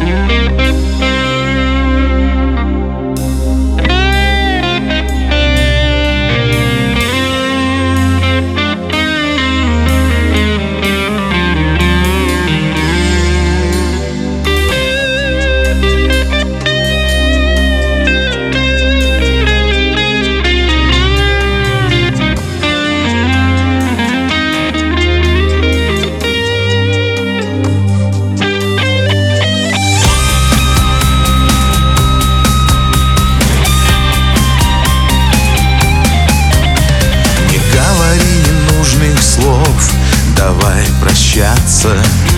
Давай прощаться.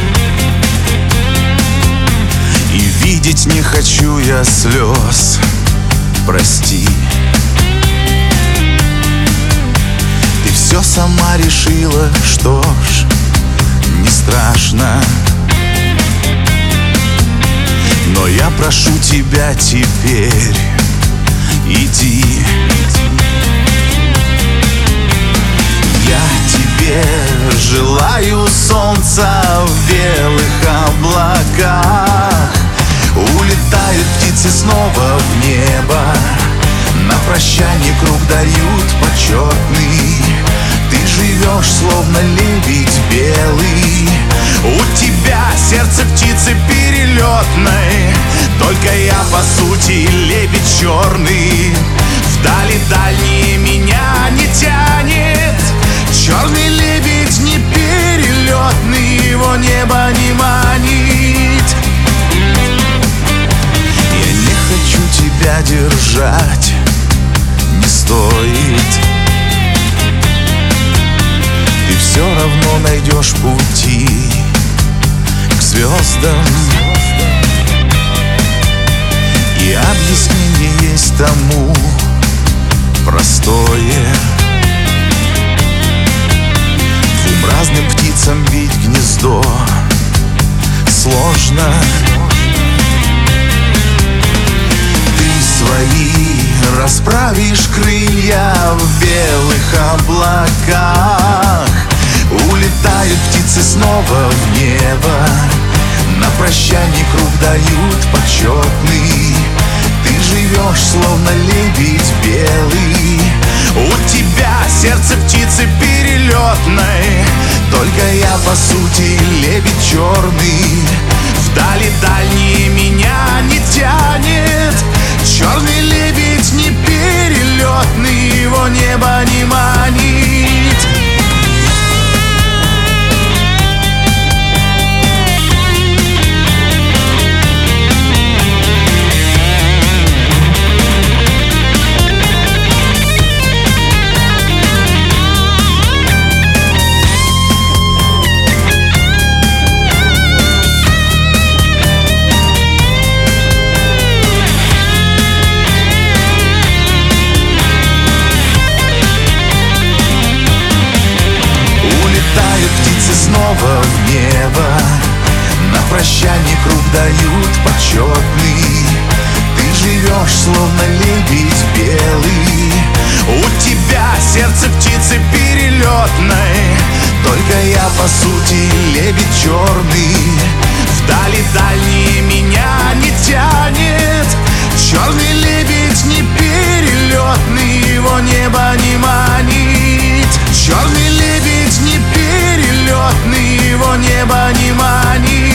И видеть не хочу я слез. Прости. Ты все сама решила, что ж, не страшно. Но я прошу тебя теперь, иди. Я тебе желаю солнца в белых облаках. Улетают птицы снова в небо, на прощание круг дают почетный. Ты живешь, словно лебедь белый. У тебя сердце птицы перелетной, только я по сути лебедь черный. Вдали дальние меня не тянет. Черный лебедь не перелетный, его небо не манит. Я не хочу тебя держать, не стоит. Ты все равно найдешь пути к звездам. И объяснение есть тому простое. Двум разным птицам бить гнездо сложно. Ты свои расправишь крылья в белых облаках. Улетают птицы снова в небо, на прощание круг дают почетный. Ты живешь, словно лебедь белый. У тебя сердце птицы перелетной, только я по сути лебедь черный. Вдали дальние меня не тянет. Черный лебедь не перелетный, его небо не манит. Снова в небо, на прощание круг дают почетный. Ты живешь, словно лебедь белый. У тебя сердце птицы перелетной, только я по сути лебедь черный. Вдали дальние меня не тянет. Черный лебедь не перелетный, его небо не манит. Черный лебедь не перелетный, его небо не манит.